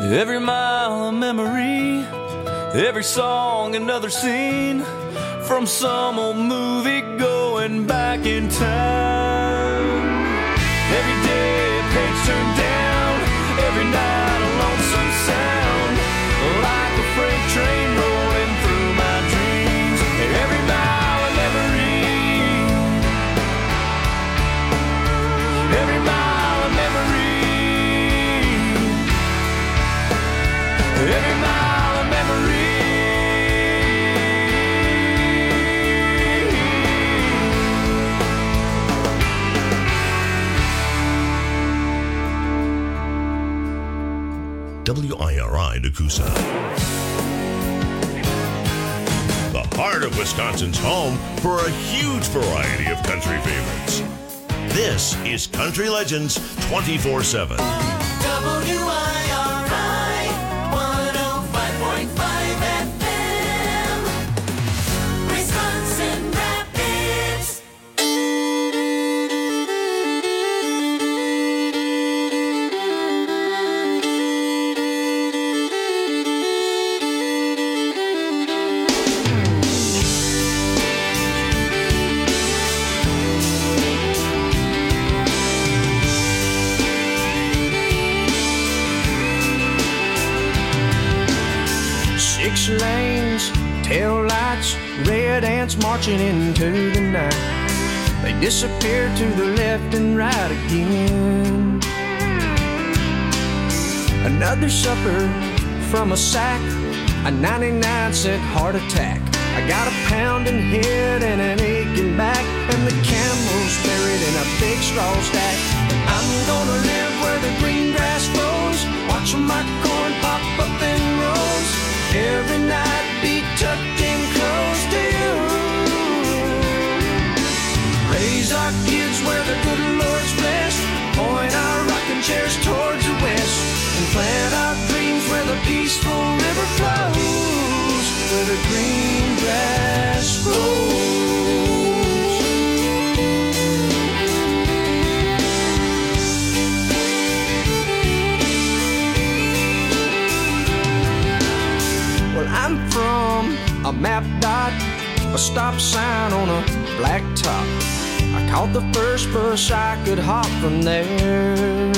Every mile a memory, every song another scene, from some old movie going back in time. Every day a page turned down, every night a lonesome sound, like a freight train rolling through my dreams. Every mile a memory, every mile a memory, every mile a memory. WIRI Nakusa. The heart of Wisconsin's home for a huge variety of country favorites. This is Country Legends 24/7. WIRI 105.5 FM, Wisconsin Rapids. Six lanes, tail lights, red ants marching into the night. They disappear to the left and right again. Another supper from a sack, a 99-cent heart attack. I got a pounding head and an aching back, and the camel's buried in a big straw stack. I'm gonna live where the green grass grows, watching my corn pop up in rows. Every night be tucked in close to you. Raise our kids where the good Lord's blessed, point our rocking chairs towards the west, and plant our dreams where the peaceful river flows, where the green grass grows. Well, I'm from a map dot, a stop sign on a black top. I caught the first bus I could hop from there.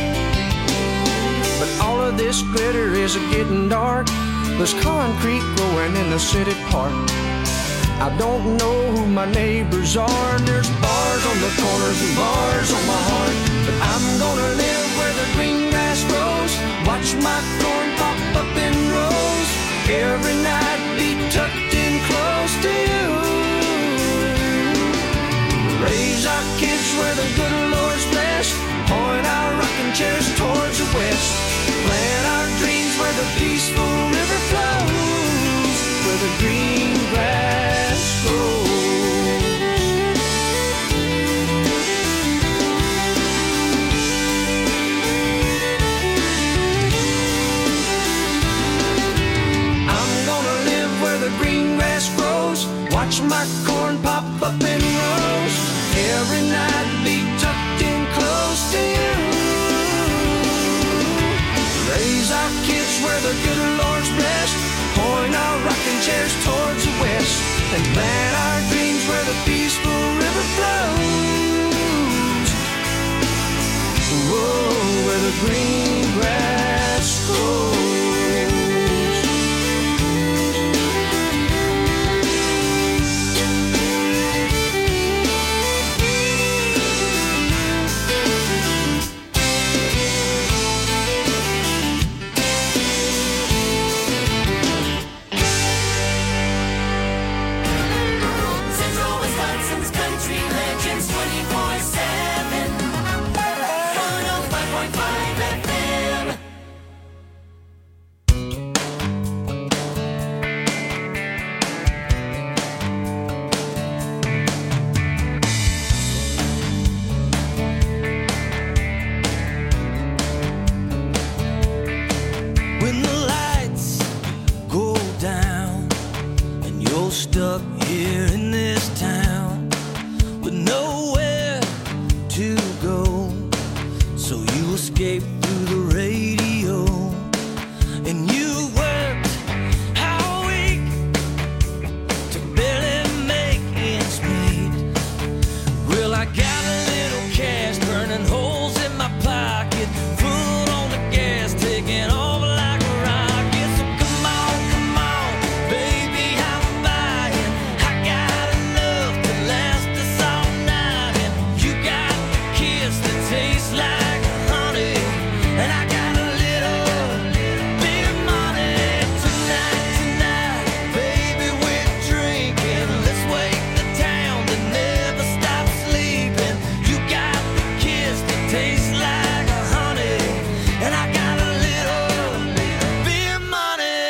But all of this glitter is getting dark. There's concrete growing in the city park. I don't know who my neighbors are, and there's bars on the corners and bars on my heart. But I'm gonna live where the green grass grows, watch my corn pop up in rows. Every night be tucked in close to you. Raise our kids where the good Lord's blessed, point our rocking chairs towards the west, plant our dreams where the peaceful river flows, where the green grass grows. Green grass grows, watch my corn pop up in rows. Every night be tucked in close to you. Raise our kids where the good Lord's blessed, point our rocking chairs towards the west, and plant our dreams where the peaceful river flows. Whoa, where the green grass grows. Central Wisconsin's Country Legends 24/7, 105.5 FM. When the lights go down and you're stuck here in this town with nowhere to go, so you escape through the radio I got a little cash burning holes in my pocket, foot on the gas, taking off like a rocket. So come on, baby, I'm buying. I got enough to last us all night, and you got the kiss that tastes like honey, and I got a little bit of money. Tonight, baby, we're drinking. Let's wake the town that never stops sleeping. You got the kiss that tastes like honey, and I got a little bit of money.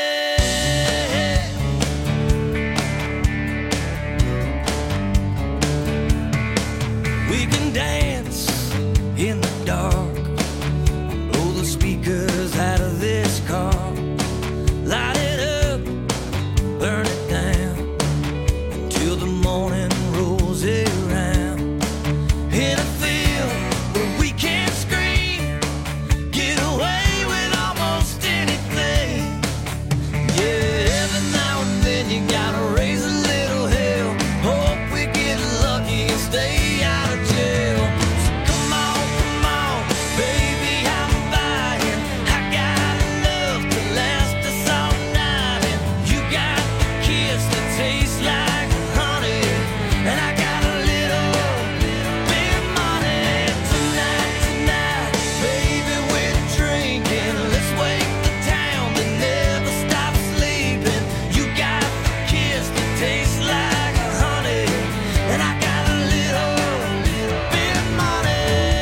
We can dance in the dark, blow the speakers out of this car, light it up, burn it down, until the morning rolls around. In a field where we can't scream, get away with almost anything. Yeah, every now and then you gotta raise a little hell, hope we get lucky and stay out of jail. So come on, baby, I'm buying. I got enough to last us all night, and you got the kiss that tastes like honey, and I got a little bit of money. Tonight, baby, we're drinking. Let's wake the town that never stops sleeping. You got the kiss that tastes like honey, and I got a little bit of money.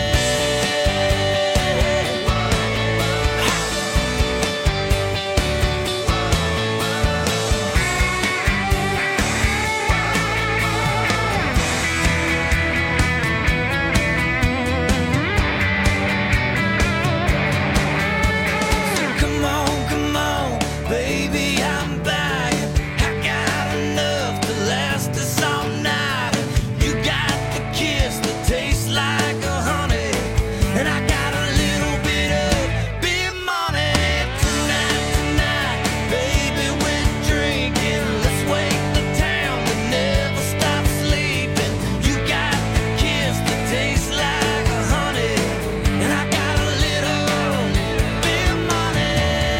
Come on, baby, I'm buying. I got enough to last us all night. You got the kiss that tastes like honey, and I got a little bit of money. Tonight, baby, we're drinking. Let's wake the town that never stops sleeping. You got the kiss that tastes like honey, and I got a little bit of money.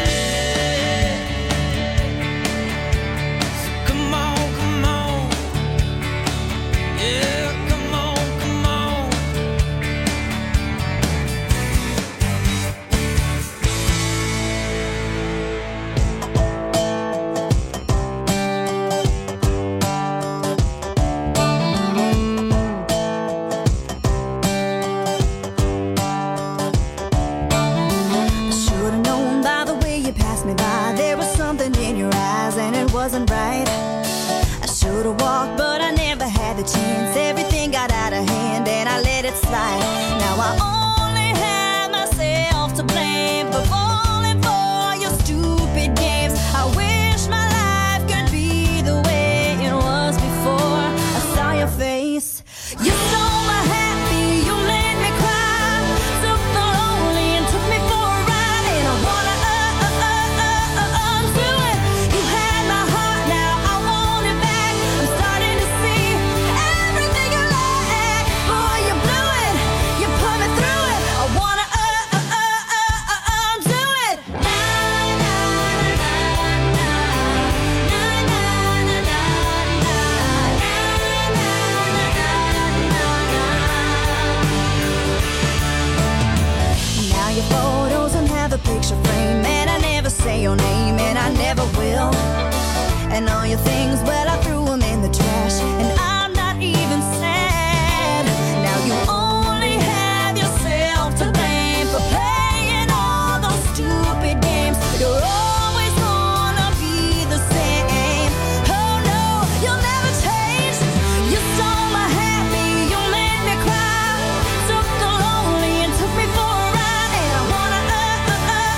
So come on, yeah, come on. I should've known by the way you passed me by, there was something in your eyes and it wasn't right. I should've walked, but I never had the chance. Everything got out of hand and I let it slide. Now I only have myself to blame for falling for your stupid games. I wish my life could be the way it was before I saw your face. You stole my happy, you made me cry, took the lonely and took me for a ride, and I wanna undo it. You had my heart, now I want it back. I'm starting to see everything you lack. Boy, you blew it, you put me through it. I wanna undo it. Now your photos don't have a picture frame, and I never say your name, and I never will. And all your things, well, I threw them in the trash, and I'm not even sad. Now you only have yourself to blame for playing all those stupid games. You're always gonna be the same. Oh no, you'll never change. You stole my happy, you made me cry, took the lonely and took me for a ride, and I wanna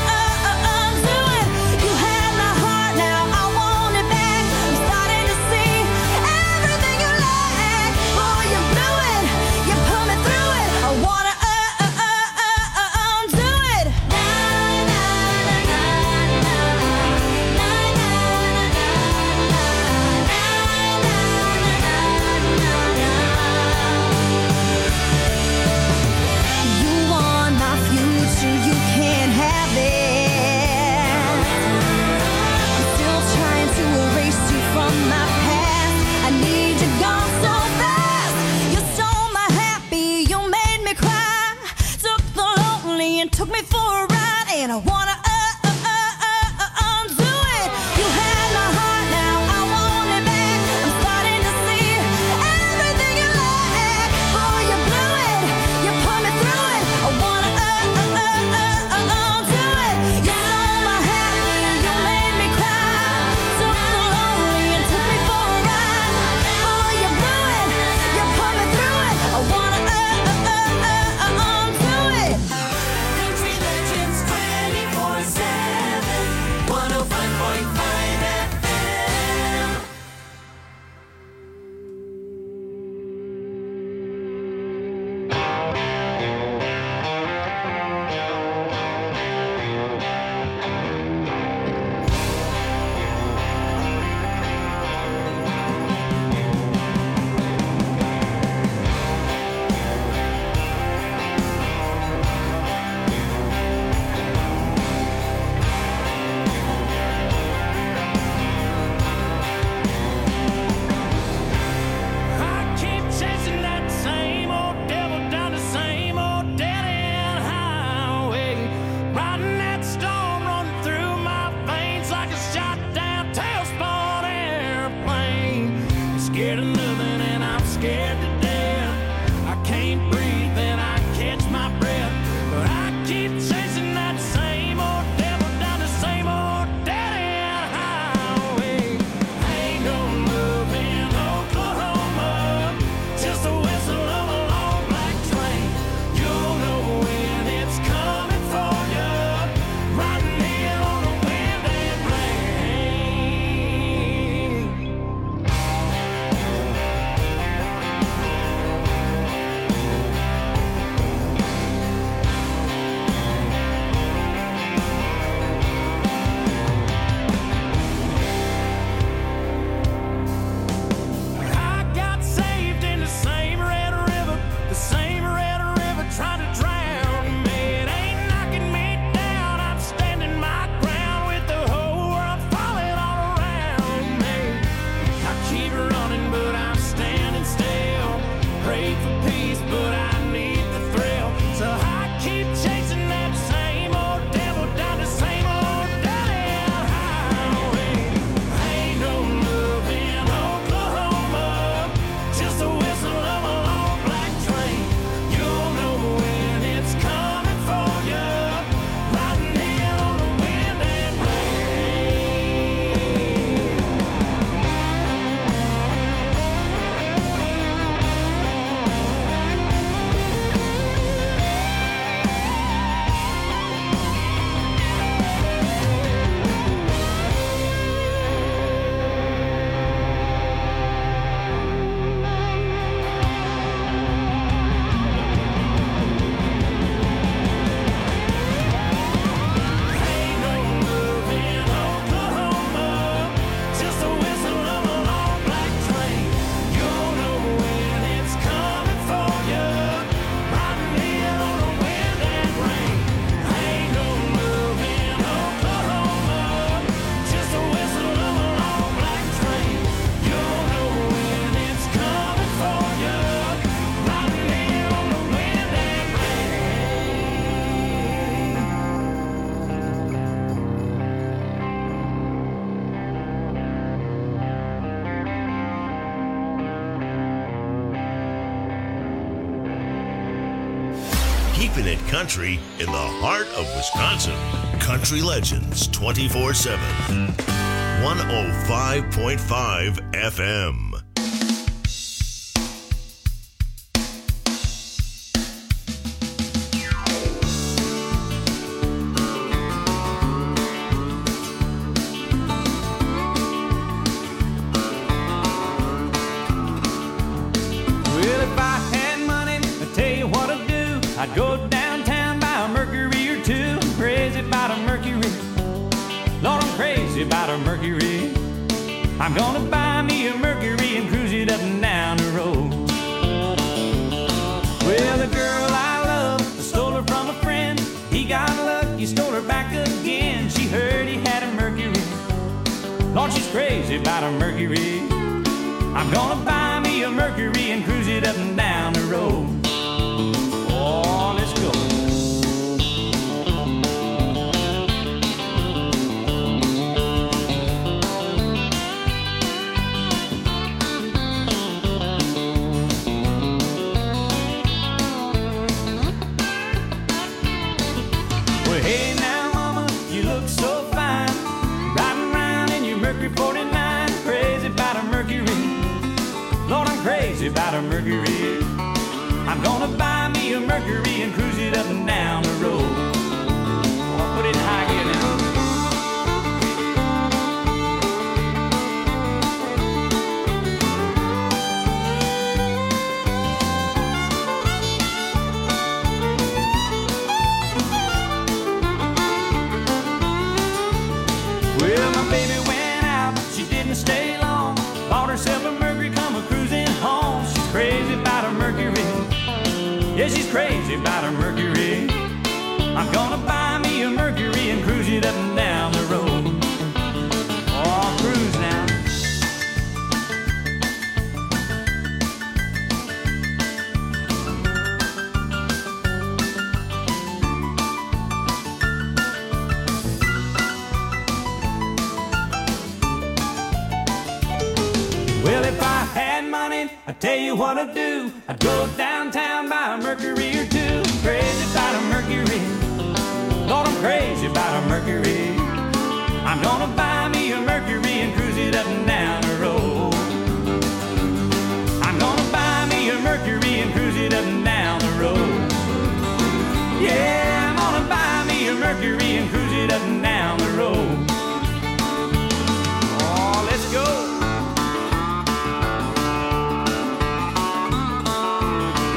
undo it. You had my heart, now I want it back. I'm starting to see wait for peace, but I need the thrill. So I keep chasing that same old devil down the same old dead-end highway. Ain't no love in Oklahoma, just a whistle of a long black train. You'll know when it's coming for you, riding in on the wind and Keeping it country in the heart of Wisconsin. Country Legends 24/7. 105.5 FM. well, if I had money, I'd tell you what I'd do. I'd go downtown, buy a Mercury or two. I'm crazy about a Mercury. Lord, I'm crazy about a Mercury. I'm gonna buy me a Mercury and cruise it up and down the road. Well, the girl I love, I stole her from a friend. He got lucky, stole her back again. She heard he had a Mercury. Lord, she's crazy about a Mercury. I'm gonna buy me a Mercury and cruise it up and down the road. Oh, let's go. Well, hey now, mama, you look so fine. Riding around in your Mercury 49. Crazy about a Mercury. Lord, I'm crazy about a Mercury. I'm gonna buy me a Mercury and cruise it up and down the road. Oh, put it in high gear now. Well, my baby went out, she didn't stay long. Bought herself a Mercury, come a cruising home. She's crazy about a Mercury. Yeah, she's crazy about a Mercury. I'm gonna buy me a Mercury and cruise it up and down the road. Oh, cruise now. Well, if I had money, I'd tell you what I'd do. I'd go downtown, buy a Mercury or two. Crazy about a Mercury. Lord, I'm crazy about a Mercury. I'm gonna buy me a Mercury and cruise it up and down the road. I'm gonna buy me a Mercury and cruise it up and down the road. Yeah, I'm gonna buy me a Mercury and cruise it up and down the road. Oh, let's go.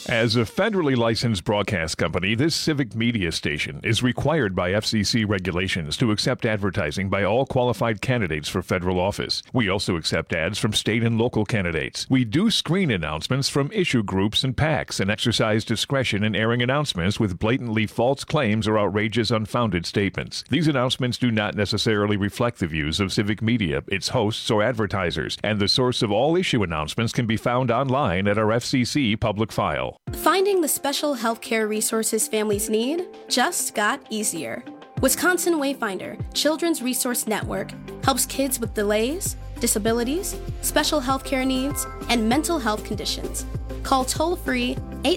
As a federally licensed broadcast company, this civic media station is required by FCC regulations to accept advertising by all qualified candidates for federal office. We also accept ads from state and local candidates. We do screen announcements from issue groups and PACs and exercise discretion in airing announcements with blatantly false claims or outrageous unfounded statements. These announcements do not necessarily reflect the views of civic media, its hosts, or advertisers, and the source of all issue announcements can be found online at our FCC public file. Finding the special healthcare resources families need just got easier. Wisconsin Wayfinder Children's Resource Network helps kids with delays, disabilities, special healthcare needs, and mental health conditions. Call toll-free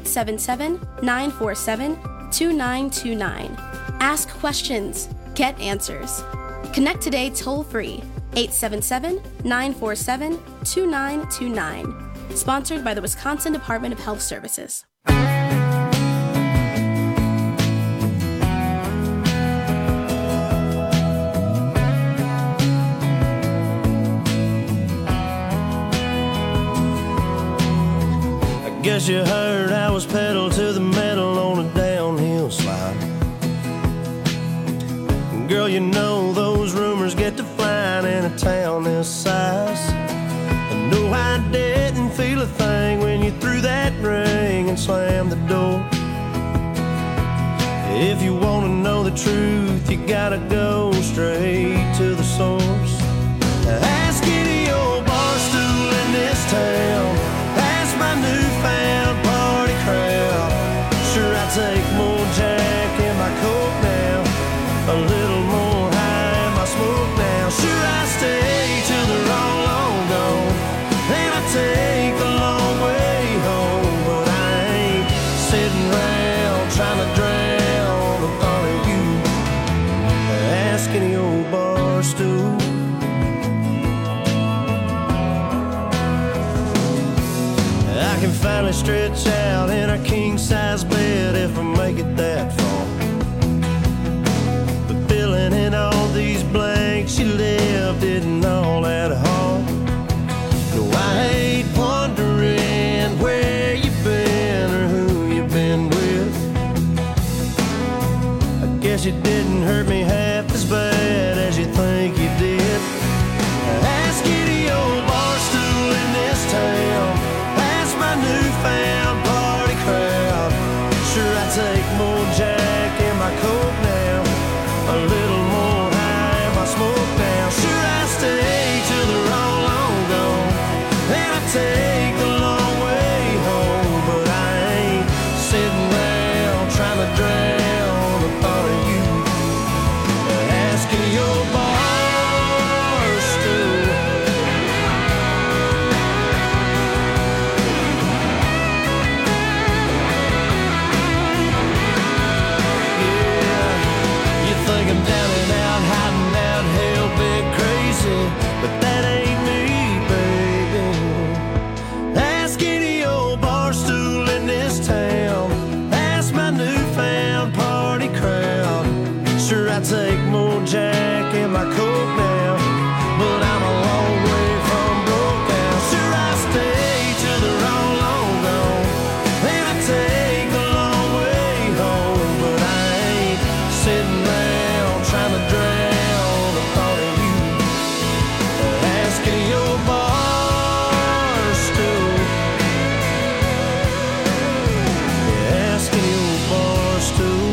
877-947-2929. Ask questions. Get answers. Connect today toll-free 877-947-2929. Sponsored by the Wisconsin Department of Health Services. I guess you heard I was pedal to the metal on a downhill slide. Girl, you know those rumors get to flying in a town this size. And no, I didn't feel a thing when you threw that ring and slammed the door. If you want to know the truth, you gotta go straight to the source. Ask any old bar stool in this town. Ask my newfound party crowd. Sure, I take more Jack in my Coke now, a little more high in my smoke now. Sure, I stay till they're all gone, and I take the long way home. But I ain't sitting around trying to drown the thought of you. Ask any old bar stool. I can finally stretch out in a king-size bed if I make it that far. But filling in all these blanks you left isn't all that hard. No, I hate wondering where you've been or who you've been with. I guess you didn't hurt me half as bad as you think you did. Ask any old bar stool in this town. Ask my newfound party crowd. Sure, I take more Jack in my Coke now, a little more high in my smoke now. Sure, I stay till they're all gone, and I take the long way home. But I ain't sitting around trying to drown the thought of you. Ask any old bar stool. Yeah, you think I'm down and out, hiding out, hell bit crazy, but that ain't me, baby. Ask any old bar stool in this town. Ask my newfound party crowd. Sure, I take more Jack in my Coke now, but I'm a long way from broke now. Sure, I stay till they're all gone, and I take the long way home. But I ain't sitting around trying to drown the thought of you. Ask any old bar stool. Ask any old bar stool.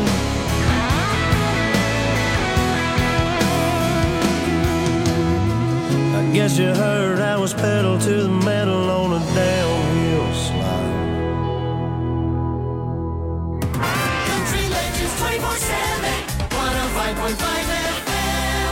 I guess you heard I was pedal to the metal on a downhill slide. Country Legends 24/7, 105.5 FM.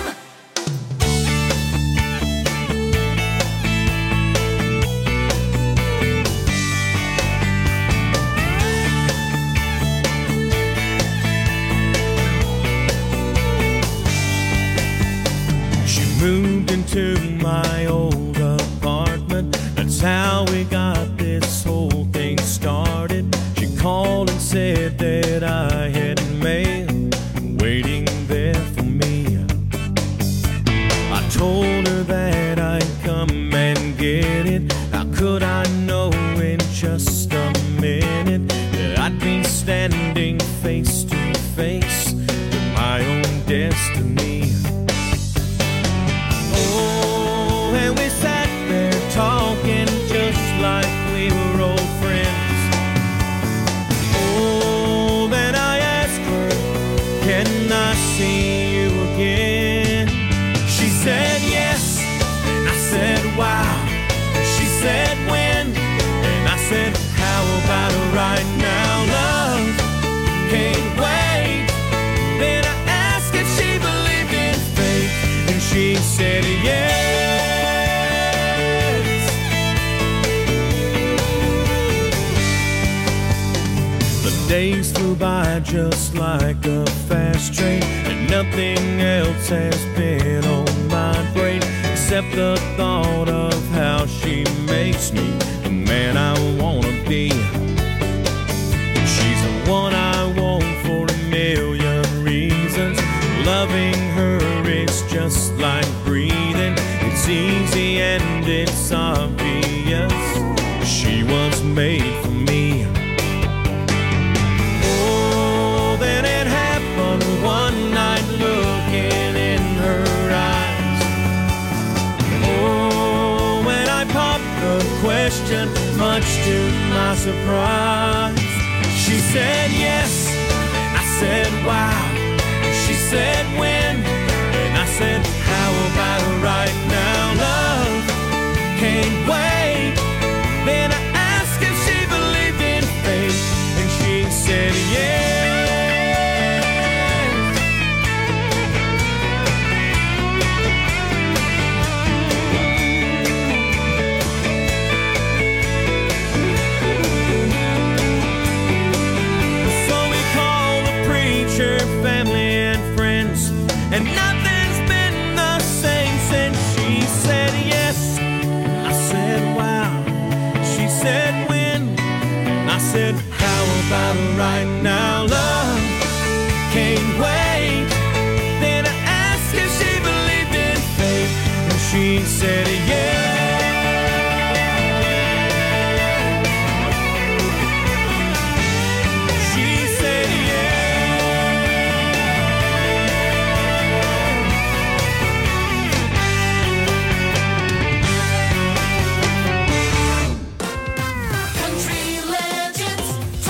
She moved into my old apartment. That's how we got this whole thing started. She called and said that I had mail waiting there for me. I told her that I'd come and get it. How could I know in just a minute? Days flew by just like a fast train, and nothing else has been on my brain except the thought of how she makes me the man I wanna be. She's the one I want for a million reasons. Loving her is just like breathing. It's easy and it's obvious. She was made for me. Oh, then it happened one night, looking in her eyes. Oh, when I popped the question, much to my surprise, she said yes. I said wow. She said when, and I said how about right now? Love can't wait. Then I asked if she believed in fate, and she said yes. So we called the preacher, family, and friends, and nothing's been the same since. She said yes. I said wow. She said when. I said how about right now? Love can't wait. Then I asked if she believed in fate, and she said yes. She said Country Legends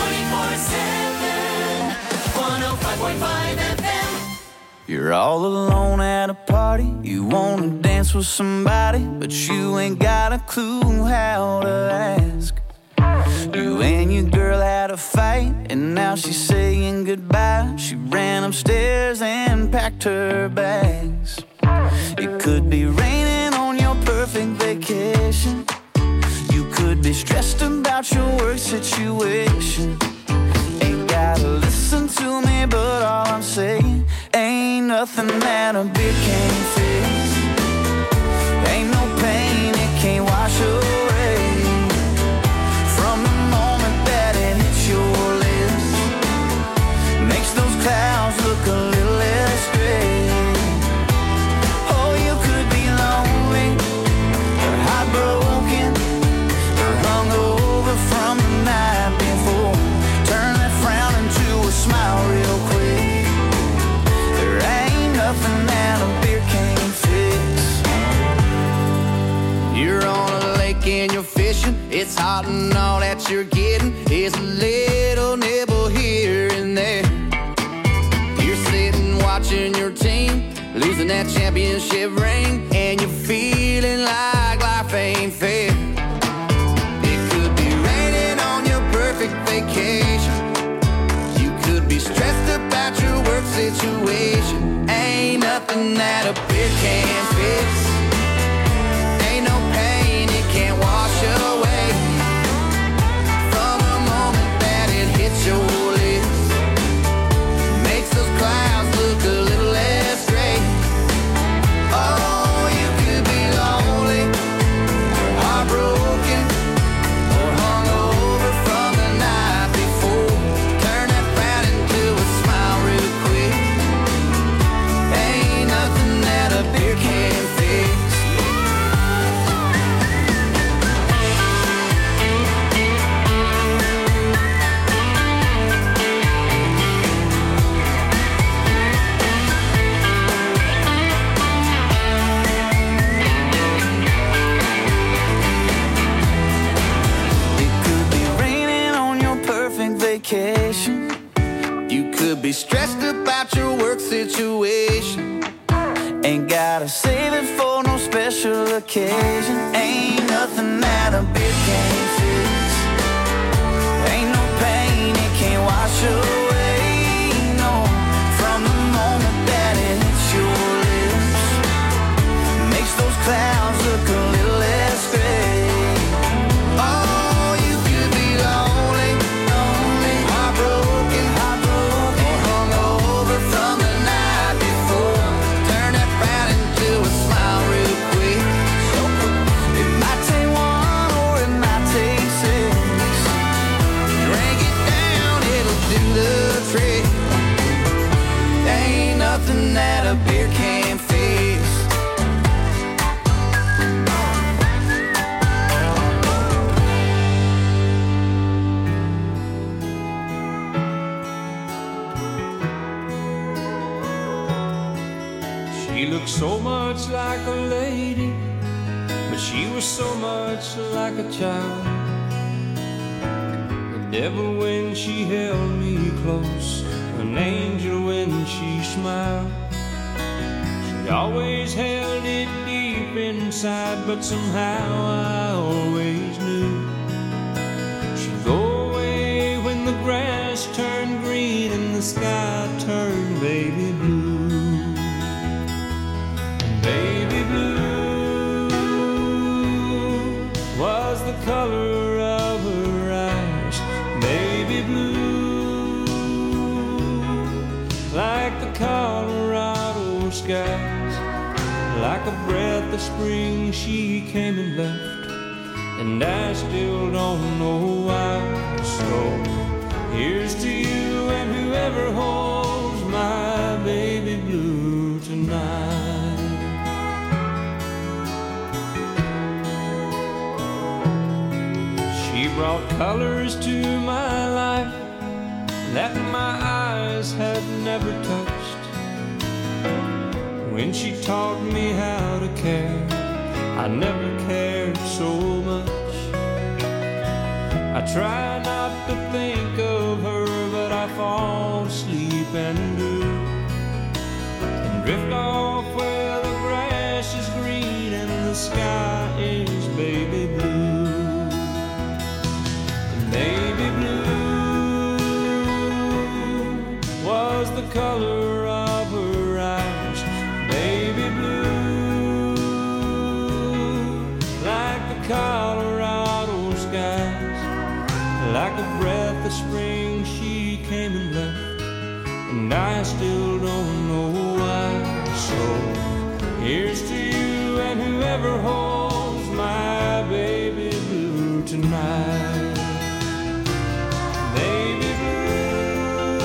24/7 105.5 FM. You're all alone at a party. You wanna dance with somebody, but you ain't got a clue how to ask. You and your girl had a fight, and now she's saying goodbye. She ran upstairs and packed her bags. It could be raining on your perfect vacation. You could be stressed about your work situation. Ain't gotta listen to me, but all I'm saying, ain't nothing that a beer can't fix. Ain't no pain it can't wash away. From the moment that it hits your lips, makes those clouds look a little less gray. Oh, you could be lonely, or heartbroken, or hungover from the night before. Turn that frown into a smile real quick. There ain't nothing that a beer can't fix. You're on a lake and you're fishing. It's hot and all that you're getting is a little nibble here and there. You're sitting watching your team losing that championship ring, and you're feeling like life ain't fair. It could be raining on your perfect vacation. You could be stressed about your work situation. Ain't nothing that a beer can't fix. Ain't no pain it can't wash away. From the moment that it hits your lips, makes those clouds look a little less gray. Oh, you could be lonely, or heartbroken, or hungover from the night before. Turn that frown into a smile real quick. Ain't nothing that a beer can't fix. It could be raining on your perfect vacation. You could be stressed about your work situation. Ain't gotta save it for no special occasion. Ain't nothing that a beer can't fix. Ain't no pain it can't wash away. No, from the moment that it hits your lips, makes those clouds look a little less gray. Oh, you could be lonely, lonely, heartbroken, looked so much like a lady, but she was so much like a child. The devil when she held me close, an angel when she smiled. She always held it deep inside, but somehow I always knew she'd go away when the grass turned green and the sky turned baby blue. And baby blue was the color of her eyes. Baby blue, like the Colorado skies. Like a breath of spring she came and left, and I still don't know why. So here's to you and whoever holds my baby blue tonight. She brought colors to my life that my eyes had never touched. When she taught me how to care, I never cared so much. I try not to think of her, but I fall asleep and do, and drift off where the grass is green and the sky is baby blue. And baby blue was the color of her eyes. Baby blue, like the Colorado skies. Like a breath of spring she came and left, and I still don't know why. So here's to you and whoever holds my baby blue tonight. Baby blue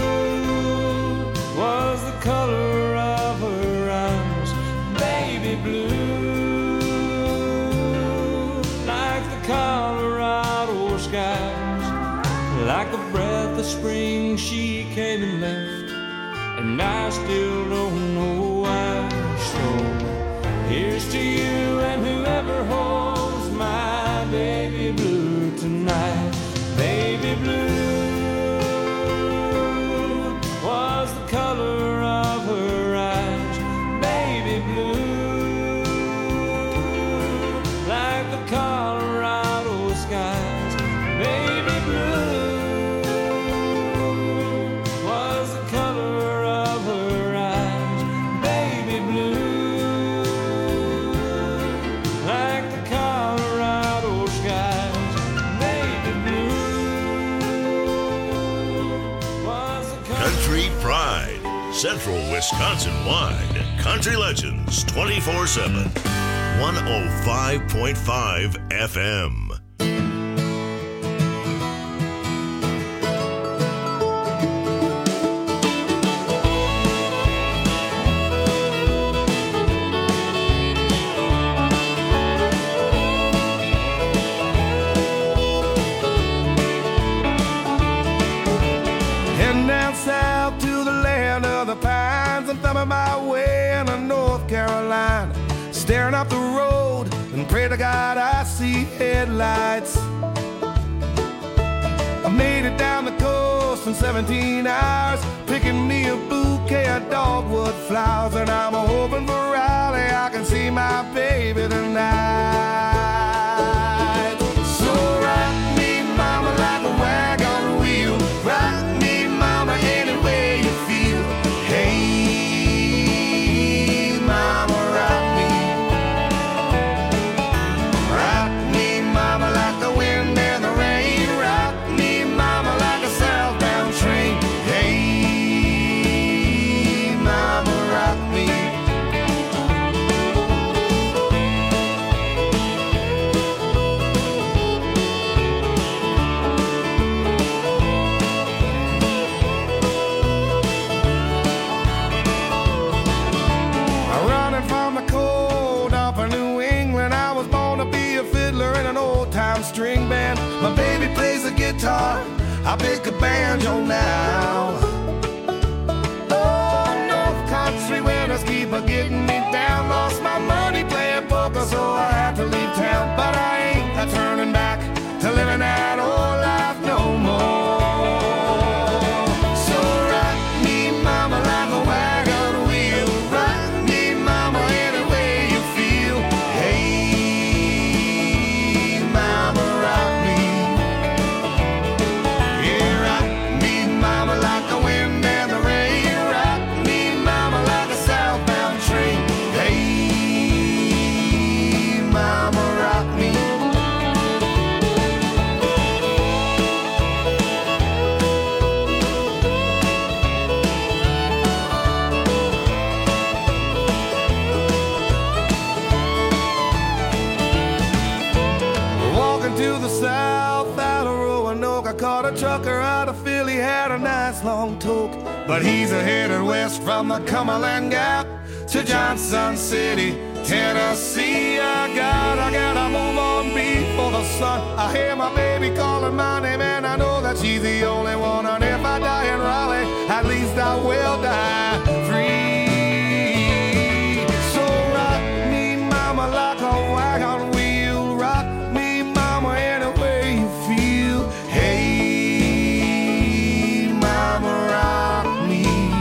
was the color of her eyes. Baby blue, like the Colorado skies. Like a breath of spring she came and left, and I still don't know why. So here's to you and whoever holds my baby blue tonight. Baby blue was the color of her eyes. Baby blue, like the Colorado skies. Baby blue was the color of her eyes. Baby blue, like the Colorado skies. Baby blue was the color. Country Pride, Central Wisconsin-wide. Country Legends 24/7. 105.5 FM. Heading down south to the land of the pines. I'm thumbing my way into North Carolina, staring up the road and pray to God I see headlights. I made it down the coast in 17 hours, picking me a bouquet of dogwood flowers, and I'm hoping for Raleigh I can see my baby tonight. So rock me, mama, like a wagon wheel. Rock me, mama, any way you feel. Hey, mama, rock me. Rock me, mama, like the wind and the rain. Rock me, mama, like a southbound train. Hey, mama, rock me. Running from the cold up in New England, I was born to be a fiddler in an old-time string band. My baby plays the guitar, I pick a banjo now. Oh, North Country winners keep a getting me caught a trucker out of Philly, had a nice long toke. But he's headed west from the Cumberland Gap to Johnson City, Tennessee. I gotta move on before the sun. I hear my baby calling my name, and I know that she's the only one. And if I die in Raleigh, at least I will die free. So rock me, mama, like a wagon wheel. Rock me, mama, any way you feel. Hey, mama, rock me.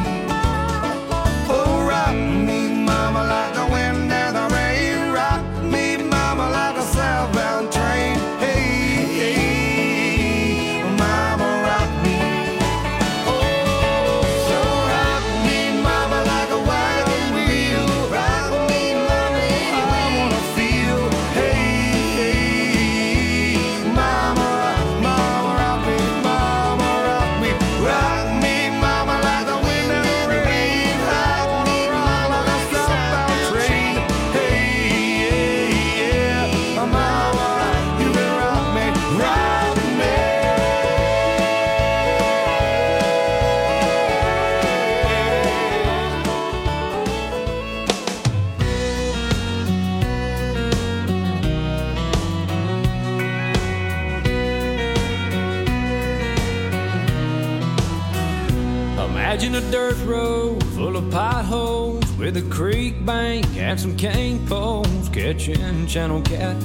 Oh, rock me, mama, like the wind and the rain. Rock me, mama, like a southbound train. Hey, mama, rock me. Oh, so rock me, mama, like a wagon wheel. Rock me, mama, I wanna feel. Hey, mama, mama, rock me, mama, rock me. Rock me, mama, like the wind and the rain. I wanna rock like a southbound train. Hey, yeah, mama, you can rock me, rock me. Imagine a dirt road full of potholes with a creek bank and some cane poles catching channel cat.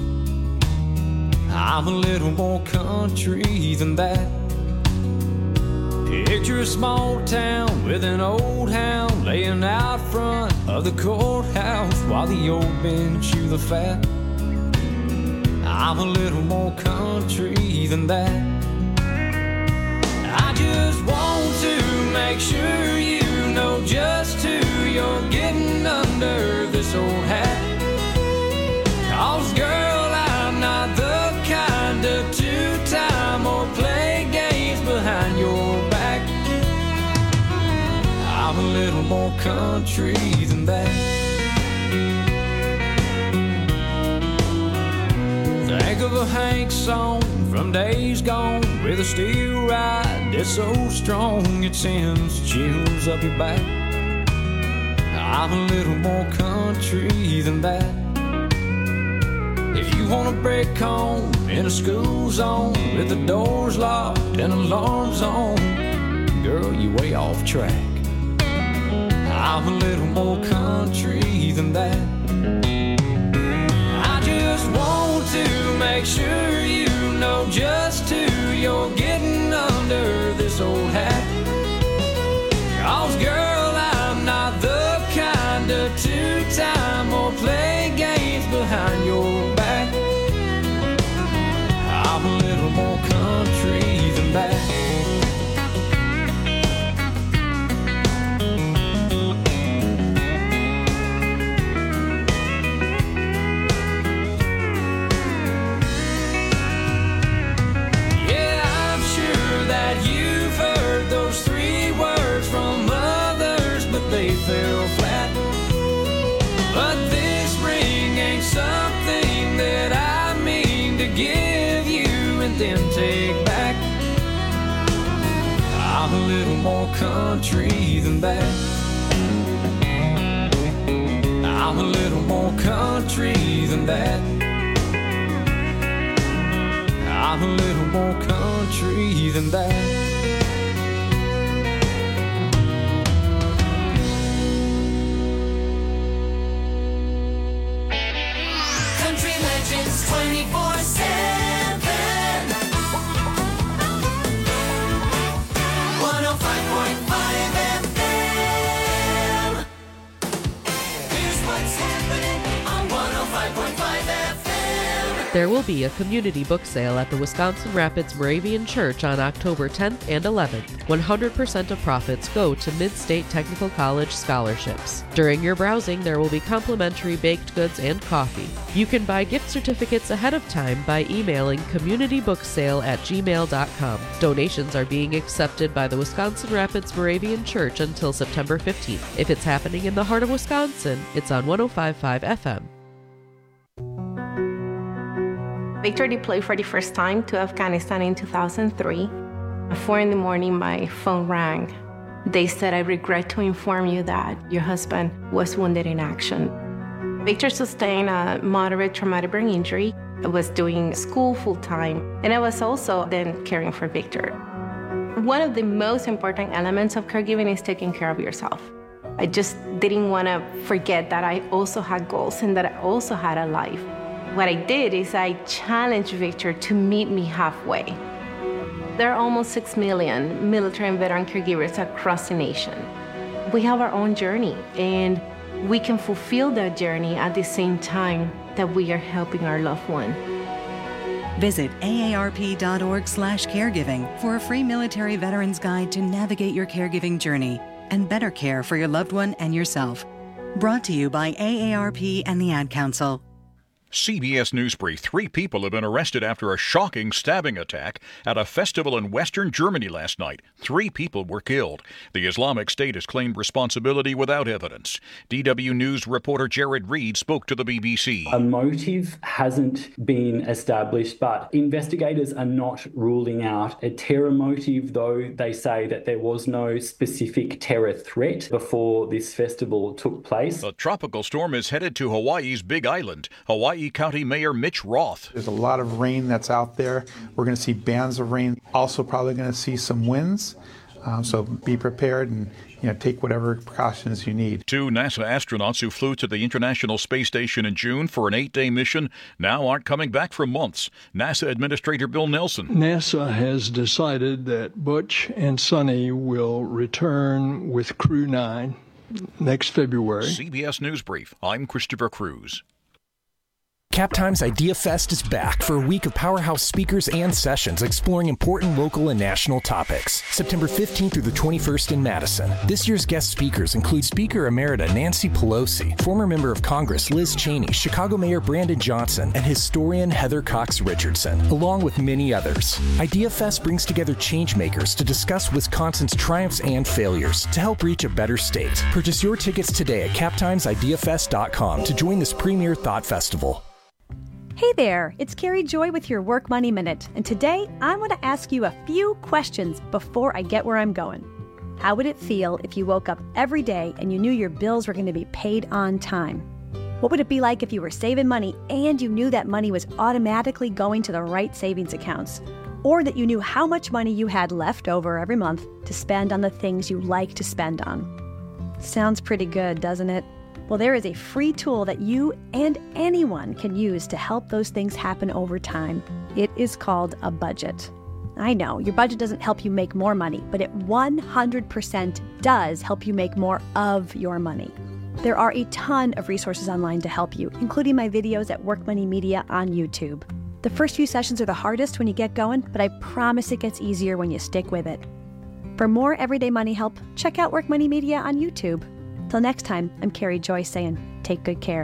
I'm a little more country than that. Picture a small town with an old hound laying out front of the courthouse while the old men chew the fat. I'm a little more country than that. I just want to make sure you know just who you're getting under this old hat. 'Cause girl, I'm not the kind of two-time or play games behind your back. I'm a little more country than that. Think of a Hank song from days gone with a steel ride that's so strong it sends chills up your back. I'm a little more country than that. If you want to break home in a school zone with the doors locked and alarms on, girl, you way off track. I'm a little more country than that. I just want to make sure you know just who you're getting under this old hat. 'Cause girl, I'm not the kind of two-time or play games behind your back. I'm a little more country than that. They fell flat. But this ring ain't something that I mean to give you and then take back. I'm a little more country than that. I'm a little more country than that. I'm a little more country than that. Country Legends 24/7. 105.5 FM. Here's what's happening on 105.5 FM. There will be a community book sale at the Wisconsin Rapids Moravian Church on October 10th and 11th. 100% of profits go to Mid-State Technical College scholarships. During your browsing, there will be complimentary baked goods and coffee. You can buy gift certificates ahead of time by emailing communitybooksale@gmail.com. Donations are being accepted by the Wisconsin Rapids Moravian Church until September 15th. If it's happening in the heart of Wisconsin, it's on 105.5 FM. Victor deployed for the first time to Afghanistan in 2003. At 4 in the morning, my phone rang. They said, "I regret to inform you that your husband was wounded in action." Victor sustained a moderate traumatic brain injury. I was doing school full-time, and I was also then caring for Victor. One of the most important elements of caregiving is taking care of yourself. I just didn't want to forget that I also had goals and that I also had a life. What I did is I challenged Victor to meet me halfway. There are almost 6 million military and veteran caregivers across the nation. We have our own journey, and we can fulfill that journey at the same time that we are helping our loved one. Visit aarp.org/caregiving for a free military veterans guide to navigate your caregiving journey and better care for your loved one and yourself. Brought to you by AARP and the Ad Council. CBS News Brief. 3 people have been arrested after a shocking stabbing attack at a festival in Western Germany last night. 3 people were killed. The Islamic State has claimed responsibility without evidence. DW News reporter Jared Reed spoke to the BBC. A motive hasn't been established, but investigators are not ruling out a terror motive, though they say that there was no specific terror threat before this festival took place. A tropical storm is headed to Hawaii's Big Island. Hawaii County Mayor Mitch Roth. There's a lot of rain that's out there. We're going to see bands of rain. Also probably going to see some winds. So be prepared and take whatever precautions you need. 2 NASA astronauts who flew to the International Space Station in June for an 8-day mission now aren't coming back for months. NASA Administrator Bill Nelson. NASA has decided that Butch and Sonny will return with Crew 9 next February. CBS News Brief. I'm Christopher Cruz. CapTime's Idea Fest is back for a week of powerhouse speakers and sessions exploring important local and national topics. September 15th through the 21st in Madison. This year's guest speakers include Speaker Emerita Nancy Pelosi, former member of Congress Liz Cheney, Chicago Mayor Brandon Johnson, and historian Heather Cox Richardson, along with many others. Idea Fest brings together changemakers to discuss Wisconsin's triumphs and failures to help reach a better state. Purchase your tickets today at captimesideafest.com to join this premier thought festival. Hey there, it's Carrie Joy with your Work Money Minute, and today I want to ask you a few questions before I get where I'm going. How would it feel if you woke up every day and you knew your bills were going to be paid on time? What would it be like if you were saving money and you knew that money was automatically going to the right savings accounts? Or that you knew how much money you had left over every month to spend on the things you like to spend on? Sounds pretty good, doesn't it? Well, there is a free tool that you and anyone can use to help those things happen over time. It is called a budget. I know, your budget doesn't help you make more money, but it 100% does help you make more of your money. There are a ton of resources online to help you, including my videos at Work Money Media on YouTube. The first few sessions are the hardest when you get going, but I promise it gets easier when you stick with it. For more everyday money help, check out Work Money Media on YouTube. Till next time, I'm Carrie Joy saying, take good care.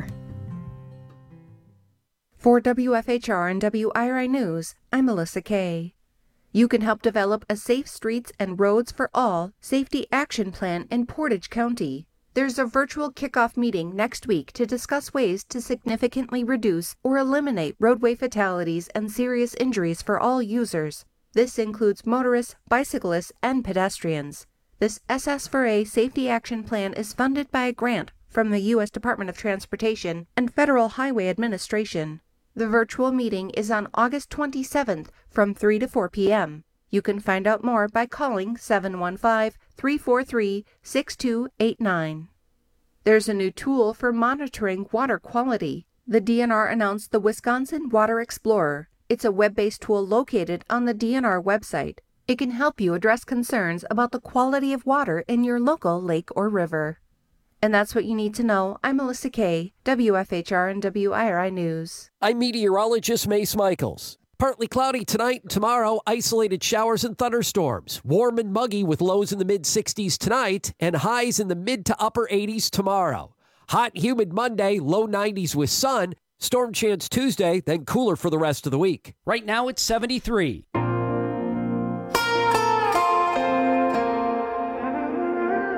For WFHR and WIRI News, I'm Melissa Kay. You can help develop a Safe Streets and Roads for All Safety Action Plan in Portage County. There's a virtual kickoff meeting next week to discuss ways to significantly reduce or eliminate roadway fatalities and serious injuries for all users. This includes motorists, bicyclists, and pedestrians. This SS4A Safety Action Plan is funded by a grant from the U.S. Department of Transportation and Federal Highway Administration. The virtual meeting is on August 27th from 3 to 4 p.m. You can find out more by calling 715-343-6289. There's a new tool for monitoring water quality. The DNR announced the Wisconsin Water Explorer. It's a web-based tool located on the DNR website. It can help you address concerns about the quality of water in your local lake or river. And that's what you need to know. I'm Melissa Kay, WFHR and WIRI News. I'm meteorologist Mace Michaels. Partly cloudy tonight and tomorrow, isolated showers and thunderstorms. Warm and muggy with lows in the mid-60s tonight and highs in the mid to upper 80s tomorrow. Hot and humid Monday, low 90s with sun. Storm chance Tuesday, then cooler for the rest of the week. Right now it's 73.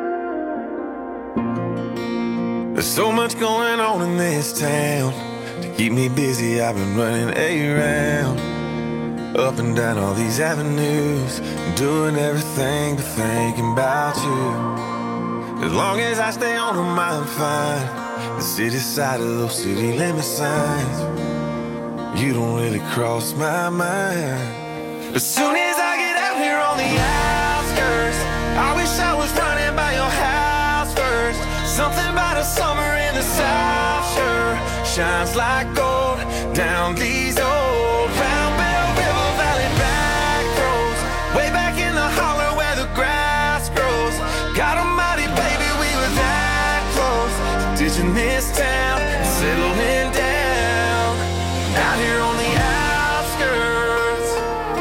There's so much going on in this town. To Keep me busy, I've been running around, up and down all these avenues, doing everything but thinking about you. As long as I stay on my mind, fine. The city side of those city limit signs, you don't really cross my mind. As soon as I get out here on the outskirts, I wish I was running by your house first. Something about a summer in the South sure shines like gold down these old Round Bell River Valley back roads, way back in the holler where the grass grows. God almighty, baby, we were that close, ditching this town, settling down out here on the outskirts.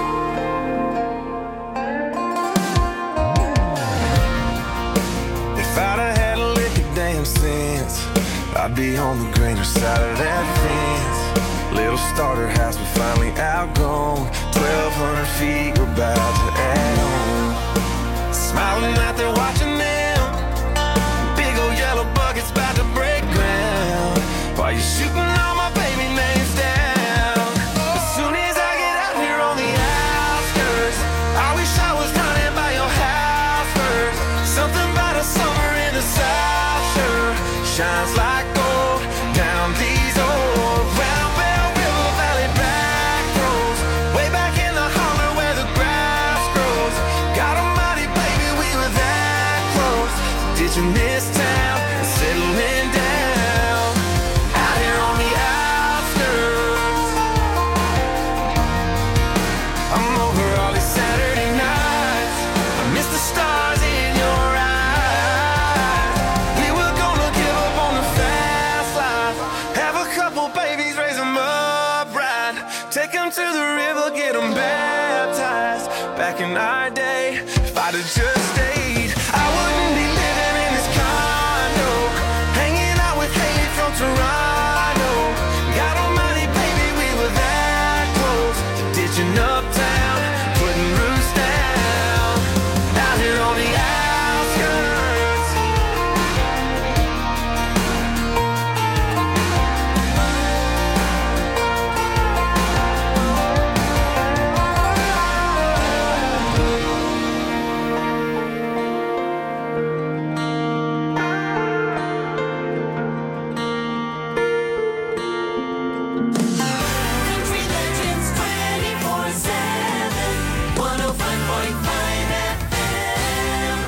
If I'd have had a lick of damn sense, I'd be on the greener side of that fence. Little starter house, we finally outgrown. 1,200 feet, we're about to add on. Smiling out there watching them, big old yellow buckets about to break ground, while you're shooting all my baby names down. As soon as I get out here on the outskirts, I wish I was running by your house first. Something about a summer in the South sure shines like gold down these old Round Bell River Valley back roads, way back in the holler where the grass grows. God almighty, baby, we were that close, ditching this town and settling down out here on the outskirts. I'm over all these Saturday nights, I miss the stars in your eyes. We were gonna give up on the fast life, have a couple babies, raise them up right, take them to the river, get them baptized. Back in our day, if I'd have just stayed, I wouldn't be living in this condo, hanging out with Haley from Toronto. God almighty, baby, we were that close to ditching uptown, putting roots down out here on the outskirts. Country Legends 24/7, 105.5 FM.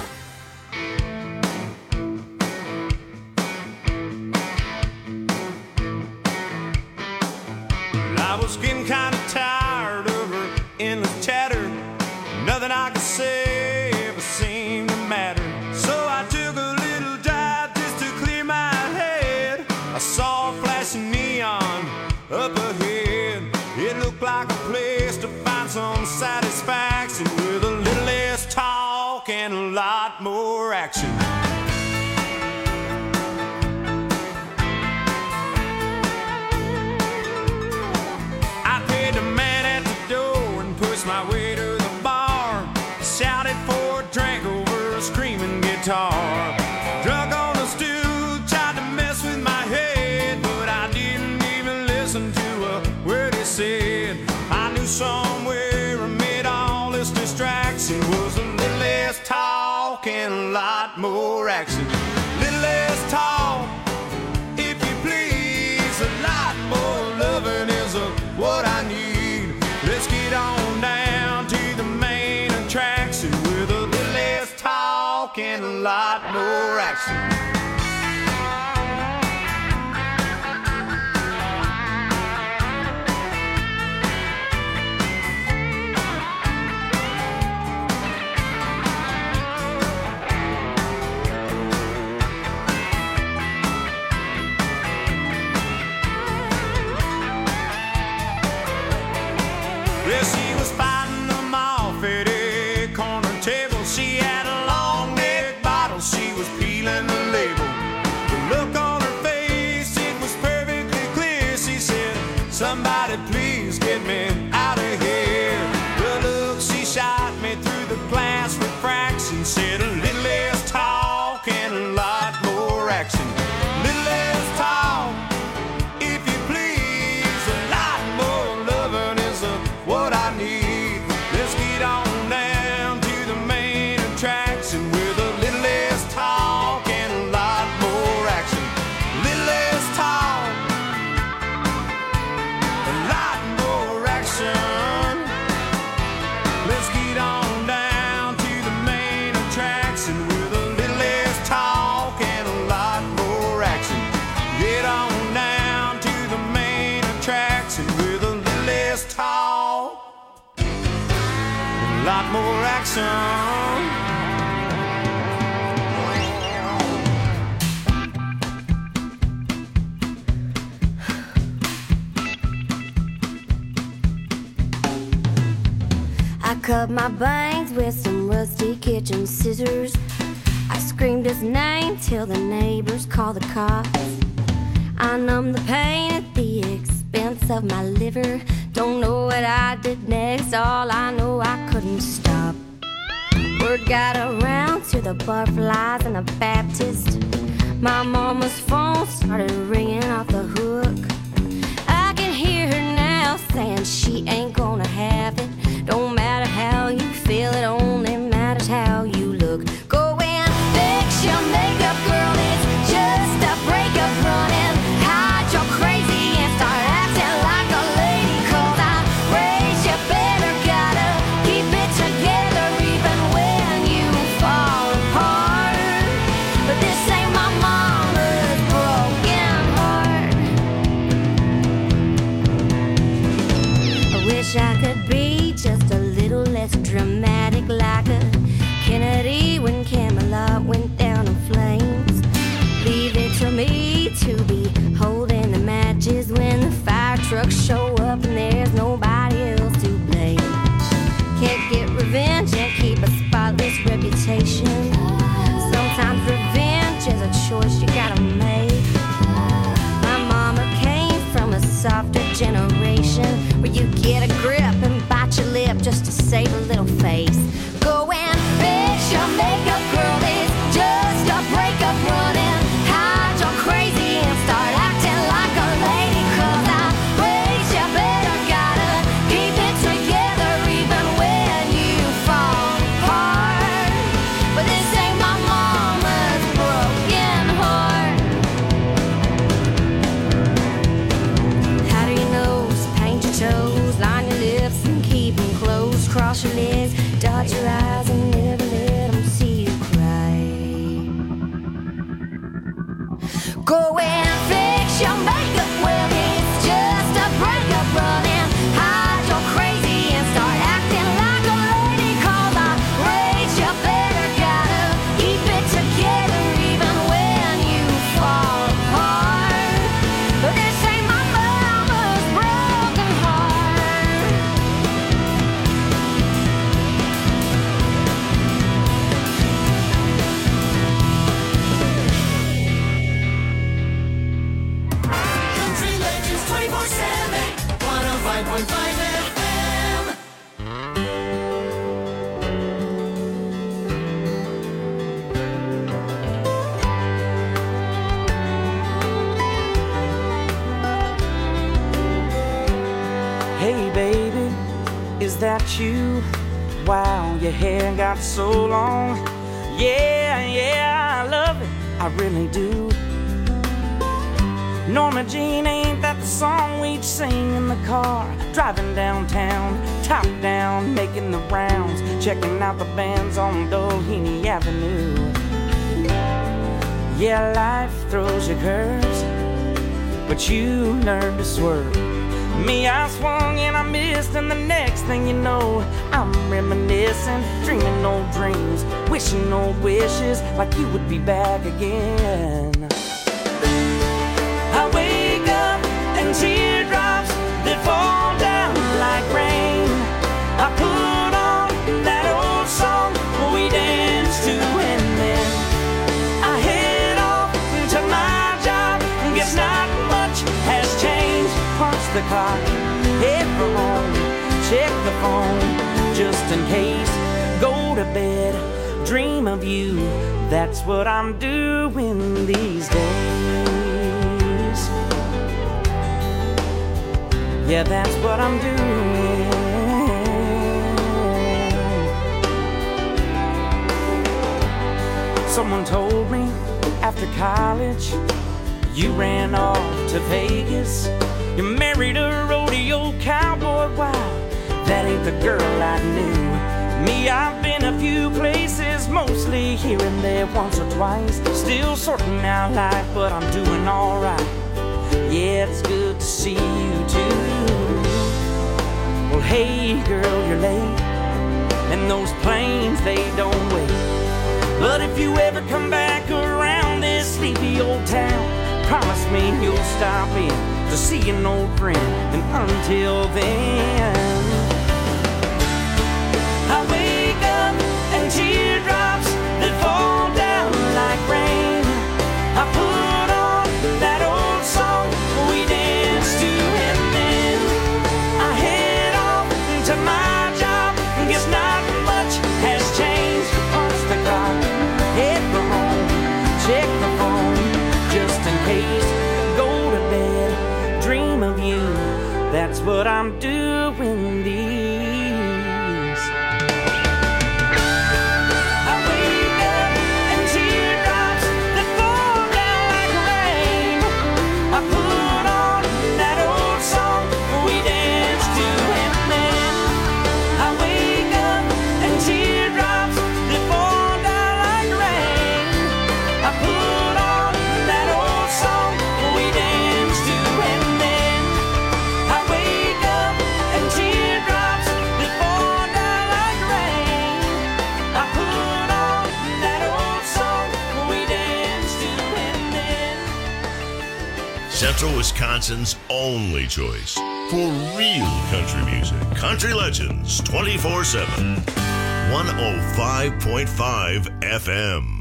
I was getting kind of tired of her endless chatter. Nothing I could say ever seemed to matter. So I took a little drive just to clear my head. I saw a flashing neon up ahead. It looked like a place to find some satisfaction, with a little less talk and a lot more action. I paid the man at the door and pushed my way to the bar. Shouted for a drink over a screaming guitar. Drunk on the stool, tried to mess with my head, but I didn't even listen to a word he said. I knew somewhere amid all this distraction was a little less talk and a lot more action. Little less talk, if you please, a lot more loving is what I need. Let's get on down to the main attraction, with a little less talk and a lot more action. Well, she was fighting them off at a corner table. She had a long neck bottle, she was peeling the label. a lot more action. I cut my bangs with some rusty kitchen scissors. I screamed his name till the neighbors called the cops. I numbed the pain at the expense of my liver. Don't know what I did next, all I know I couldn't stop. Word got around to the butterflies and the Baptist. My mama's phone started ringing off the hook. I can hear her now saying she ain't gonna have it. Don't matter how you feel, it only matters how you look. Go and fix your makeup, girl, it's just a breakup. Run and hide your crazy and start acting like a lady. 'Cause I raised you better, gotta keep it together even when you fall apart. But this ain't my mama's broken heart. I wish I could be just a little less dramatic, like a Kennedy when Camelot went down in flames. Leave it to me to be holding the matches when the fire trucks show up and there's nobody else to blame. Can't get revenge and keep a spotless reputation. Sometimes revenge is a choice you gotta make. My mama came from a softer generation where you get a grip and bite your lip just to save a little face. Go and fix your makeup, girl, it's just a breakup. Run and hide your crazy and start acting like a lady. 'Cause I raised you better, gotta keep it together even when you fall apart. But this ain't my mama's broken heart. Powder your nose, paint your toes, line your lips and keep them closed. Cross your legs, dot your eyes and never let them see you cry. Go and fix your makeup, well it's just a breakup. Run and hide your crazy and start acting like a lady. 'Cause I raised you better, gotta keep it together even when you fall apart. But this ain't my mama's broken heart. Country Legends 24/7, 105.5 FM. Hey baby, is that you? Wow, your hair got so long. Yeah, I love it, I really do. Norma Jean, ain't that the song we'd sing in the car? Driving downtown, top down, making the rounds, checking out the bands on Doheny Avenue. Yeah, life throws you curves, but you learn to swerve. Me, I swung and I missed, and the next thing you know, I'm reminiscing, dreaming old dreams, wishing old wishes like you would be back again. I wake up and teardrops that fall down like rain. I put on that old song we danced to, and then I head off to my job. Guess not much has changed. Punch the clock, head for home, check the phone just in case. Go to bed, dream of you. That's what I'm doing these days. Yeah, that's what I'm doing. Someone told me after college you ran off to Vegas. You married a rodeo cowboy. Wow, that ain't the girl I knew. Me, I've been a few places, mostly here and there, once or twice. Still sorting out life, but I'm doing alright. Yeah, it's good to see you too. Well, hey girl, you're late. and those planes, they don't wait. But if you ever come back around this sleepy old town, promise me you'll stop in to see an old friend. And until then, I wake up and teardrops that fall down like rain. I put on that old song we danced to, and then I head off to my job. Guess not much has changed. Punch the clock, head for home, check the phone just in case. Go to bed, dream of you. That's what I'm doing these. I wake up and teardrops that fall down like rain. I put on that old song we danced to, and then I wake up and teardrops that fall down like rain. I put on that old song we danced to, and then I wake up and teardrops that fall down like rain. I put on that old song we danced to, and then Central Wisconsin's only choice for real country music. Country Legends 24/7. 105.5 FM.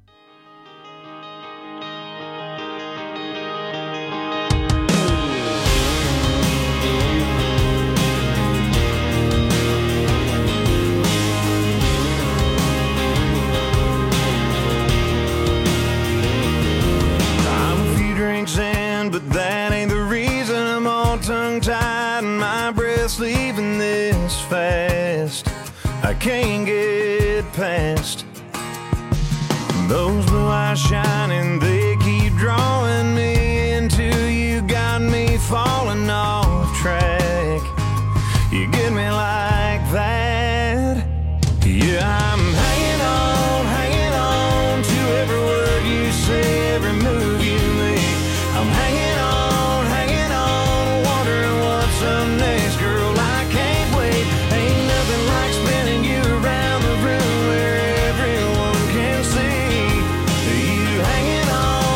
I'm a few drinks in, but that ain't the reason I'm all tongue-tied and my breath's leaving this fast. I can't get past those blue eyes shining, they keep drawing me into you, got me falling off track. You get me like that. Yeah, I'm hanging on to every word you say, every move you make. I'm hanging on, wondering what's up next, girl. I can't wait. Ain't nothing like spinning you around the room where everyone can see you hanging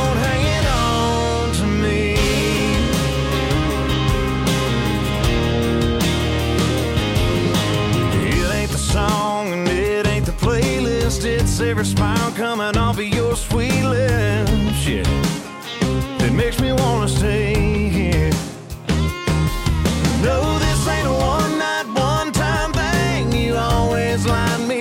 on to me. It ain't the song and it ain't the playlist, it's every smile coming off of your sweet lips, yeah, that makes me wanna stay here. No, this ain't a one-night, one-time thing. You always line me